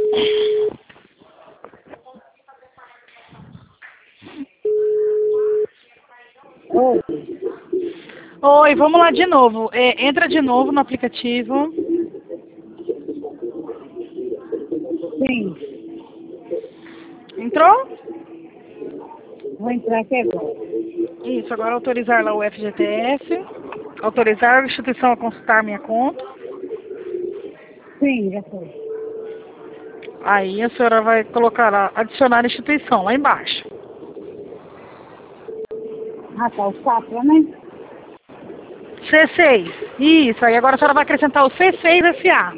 Oi. Oi, vamos lá de novo. Entra de novo no aplicativo. Sim. Entrou? Vou entrar aqui agora. Isso, agora autorizar lá o FGTS. Autorizar a instituição a consultar minha conta. Sim, já foi. Aí a senhora vai colocar lá, adicionar a instituição, lá embaixo. Ah, tá. O Safra, né? C6. Isso, aí agora a senhora vai acrescentar o C6 SA.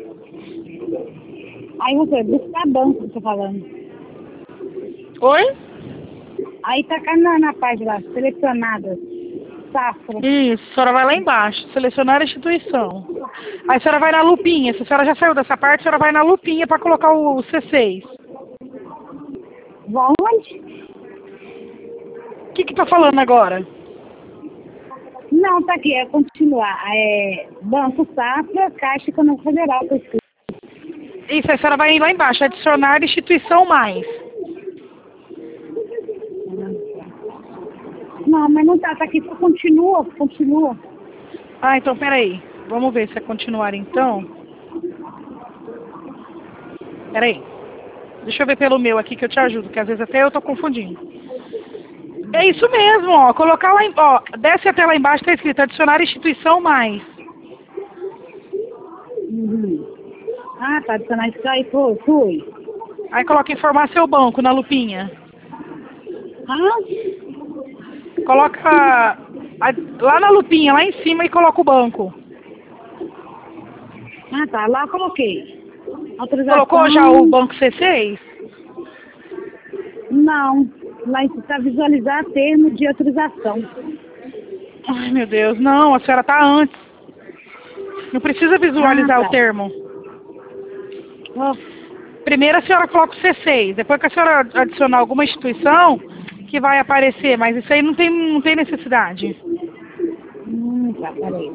Aí você buscar banco, você falando. Oi? Aí tá cá na página lá, selecionada. Safra. Isso, a senhora vai lá embaixo, selecionar a instituição. Aí a senhora vai na lupinha, se a senhora já saiu dessa parte, a senhora vai na lupinha para colocar o C6. Vou onde? O que tá falando agora? Não, tá aqui, é continuar. É Banco Safra, Caixa Econômica Federal, tá escrito. Isso, aí a senhora vai lá embaixo, adicionar instituição mais. Não, mas não tá aqui, só continua. Ah, então peraí. Vamos ver se é continuar então. Peraí. Deixa eu ver pelo meu aqui que eu te ajudo, que às vezes até eu tô confundindo. É isso mesmo, ó. Colocar lá, ó. Desce até lá embaixo, tá escrito adicionar instituição mais. Uhum. Ah, tá, adicionar isso aí, fui. Aí coloca informar seu banco na lupinha. Ah, Coloca lá na lupinha, lá em cima e coloca o banco. tá, lá eu coloquei. Autorização. Colocou já o banco C6? Não, lá está visualizar termo de autorização. Ai, meu Deus. Não, a senhora tá antes. Não precisa visualizar Ah, o tá. termo. Ó, Primeiro a senhora coloca o C6. Depois que a senhora adicionar alguma instituição, que vai aparecer. Mas isso aí não tem necessidade. tá, peraí.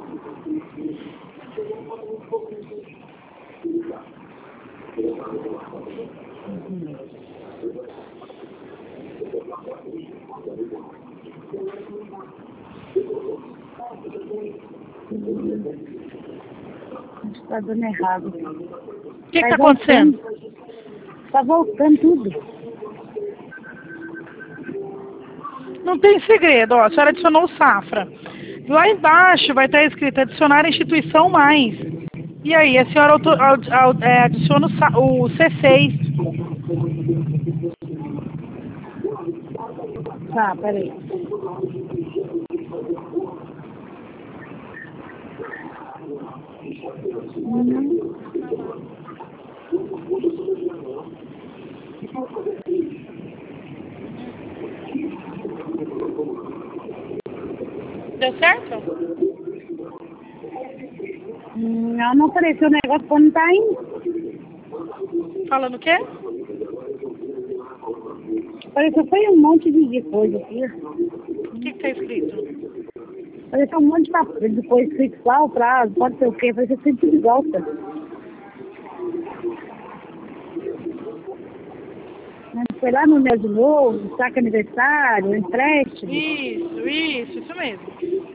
Está dando errado. O que tá acontecendo? Tá voltando tudo. Não tem segredo, ó. A senhora adicionou o Safra. Lá embaixo vai estar escrito adicionar a instituição mais. E aí, a senhora adiciona o C6. Tá, peraí. Deu certo? Não apareceu o negócio quando tá indo. Falando o quê? Apareceu foi um monte de coisa aqui. O que tá escrito? Apareceu um monte de papel, depois escrito lá o prazo, pode ser o quê, apareceu tudo de volta. Foi lá no meu de novo, saque aniversário, empréstimo. Isso mesmo.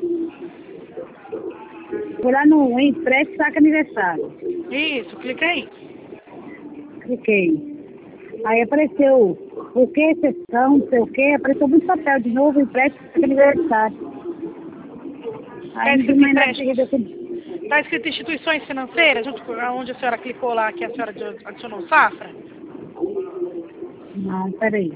Foi lá no empréstimo, saque aniversário. Isso, clica aí. Cliquei. Aí apareceu o que, sessão, não sei o que, apareceu muito papel de novo, empréstimo, saque aniversário. Aí não escrito mais nada empréstimos? seguida. Tá escrito instituições financeiras, junto com onde a senhora clicou lá, que a senhora adicionou o Safra? Não, peraí.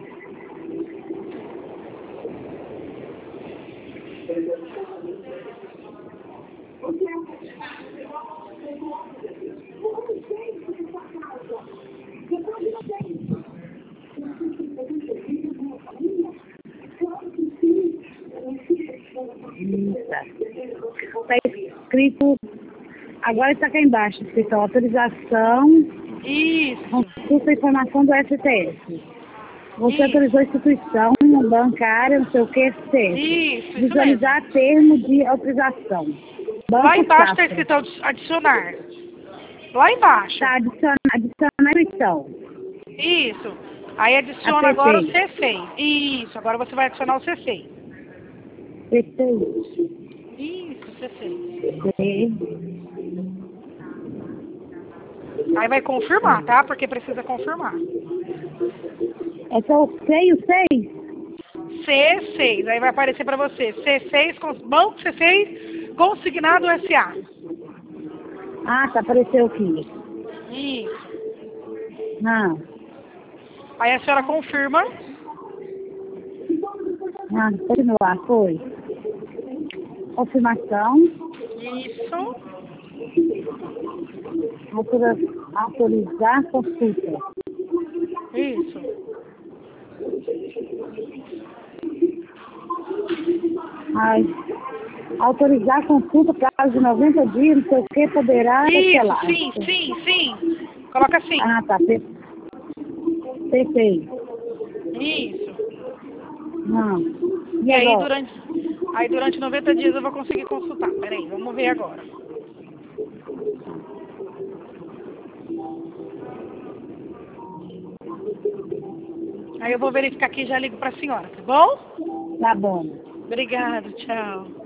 Tá escrito, agora está aqui embaixo, escrito autorização, Isso. consulta a informação do STF. Você Isso. autorizou a instituição bancária, não sei o que, STF. Isso Visualizar termo de autorização. Banco lá embaixo está Safra. escrito adicionar. Lá embaixo. Tá, adicionar a instituição. Isso. Aí adiciona agora o Apertei. C6. Isso, agora você vai adicionar o C6. C6. Isso, C6. C. Aí vai confirmar, tá? Porque precisa confirmar. É só o C e o 6? C6. Aí vai aparecer para você. C6, Banco C6, consignado SA. Ah, tá, apareceu aqui. Isso. Ah, Aí a senhora confirma. continuar, foi. Confirmação. Isso. Autorizar consulta. Isso. Ai, autorizar consulta, prazo de 90 dias, não sei o que, poderá Isso, cancelar. sim. Coloca assim. Ah, tá, perfeito. Isso. E E aí agora? durante 90 dias eu vou conseguir consultar. Peraí, vamos ver agora. Aí eu vou verificar aqui e já ligo para a senhora, tá bom? Tá bom. Obrigada, tchau.